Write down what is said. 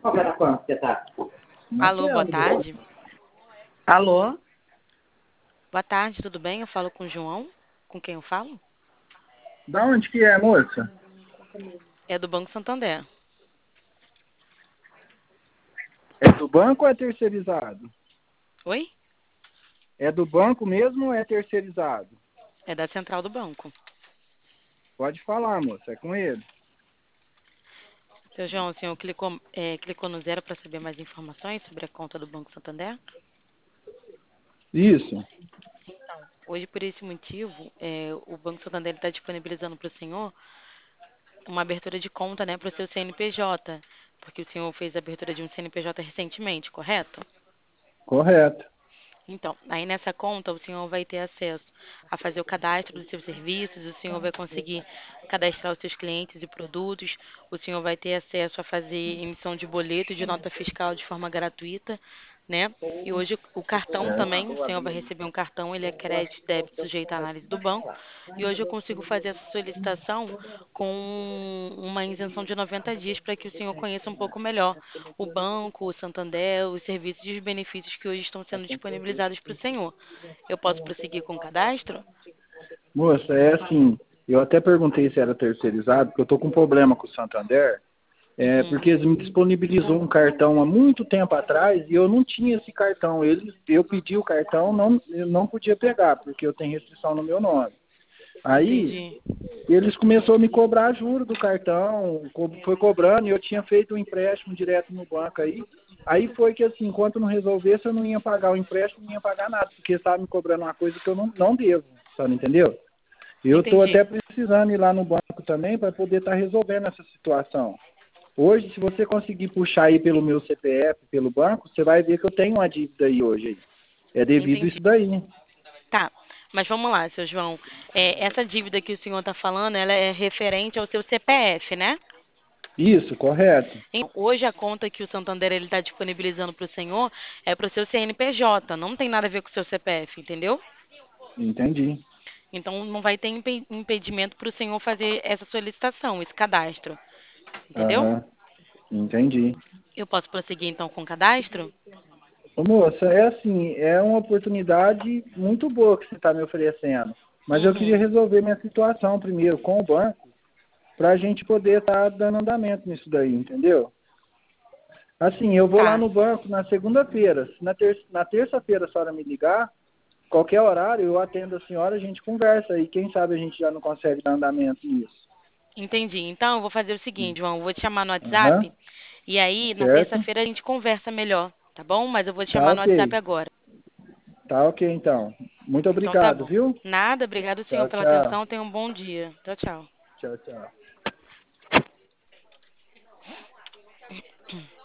Qual que era quanto você tá? Alô, boa Naquela. tarde. Alô? Boa tarde, tudo bem? Eu falo com o João. Com quem eu falo? Da onde que é, moça? É do Banco Santander. É do banco ou é terceirizado? Oi? É do banco mesmo ou é terceirizado? É da central do banco. Pode falar, moça, é com ele. Seu João, o senhor clicou no zero para saber mais informações sobre a conta do Banco Santander? Isso, Hoje, por esse motivo, o Banco Santander está disponibilizando para o senhor uma abertura de conta, né, para o seu CNPJ, porque o senhor fez a abertura de um CNPJ recentemente, correto? correto. Então, aí nessa conta o senhor vai ter acesso a fazer o cadastro dos seus serviços, o senhor vai conseguir cadastrar os seus clientes e produtos, o senhor vai ter acesso a fazer emissão de boleto e de nota fiscal de forma gratuita, né? E hoje o cartão também, o senhor vai receber um cartão, ele é crédito e débito sujeito à análise do banco, e hoje eu consigo fazer essa solicitação com uma isenção de 90 dias para que o senhor conheça um pouco melhor o banco, o Santander, os serviços e os benefícios que hoje estão sendo disponibilizados para o senhor. Eu posso prosseguir com o cadastro? Moça, é assim, eu até perguntei se era terceirizado, porque eu tô com um problema com o Santander, Uhum. porque eles me disponibilizou um cartão há muito tempo atrás e eu não tinha esse cartão. Eu pedi o cartão, eu não podia pegar, porque eu tenho restrição no meu nome. Aí, Entendi. eles começaram a me cobrar juros do cartão, foi cobrando, e eu tinha feito um empréstimo direto no banco aí. Aí foi que assim, enquanto não resolvesse, eu não ia pagar o empréstimo, não ia pagar nada, porque estava me cobrando uma coisa que eu não devo, sabe, entendeu? Eu estou Entendi. até precisando ir lá no banco também para poder estar resolvendo essa situação. Hoje, se você conseguir puxar aí pelo meu CPF, pelo banco, você vai ver que eu tenho uma dívida aí hoje. Aí. É devido a Entendi. isso daí. Tá. Mas vamos lá, seu João. Essa dívida que o senhor está falando, ela é referente ao seu CPF, né? Isso, correto. Então, hoje a conta que o Santander ele está disponibilizando para o senhor é para o seu CNPJ, não tem nada a ver com o seu CPF, entendeu? Entendi. Então não vai ter impedimento para o senhor fazer essa solicitação, esse cadastro, entendeu? Aham, entendi. Eu posso prosseguir então com o cadastro? Ô, moça, é assim, é uma oportunidade muito boa que você está me oferecendo. Mas eu queria Uhum. resolver minha situação primeiro com o banco, para a gente poder estar dando andamento nisso daí, entendeu? Assim, eu vou lá Tá. no banco na segunda-feira. Se na terça-feira a senhora me ligar, qualquer horário eu atendo a senhora, a gente conversa e quem sabe a gente já não consegue dar andamento nisso. Entendi. Então eu vou fazer o seguinte, João, eu vou te chamar no Aham, WhatsApp e aí na certo? terça-feira a gente conversa melhor, tá bom? Mas eu vou te Tá chamar no WhatsApp ok. agora. Tá ok então. Muito Então tá obrigado, bom. viu? Nada, obrigado senhor Tchau, pela tchau. atenção, tenha um bom dia. Tchau, tchau. Tchau, tchau.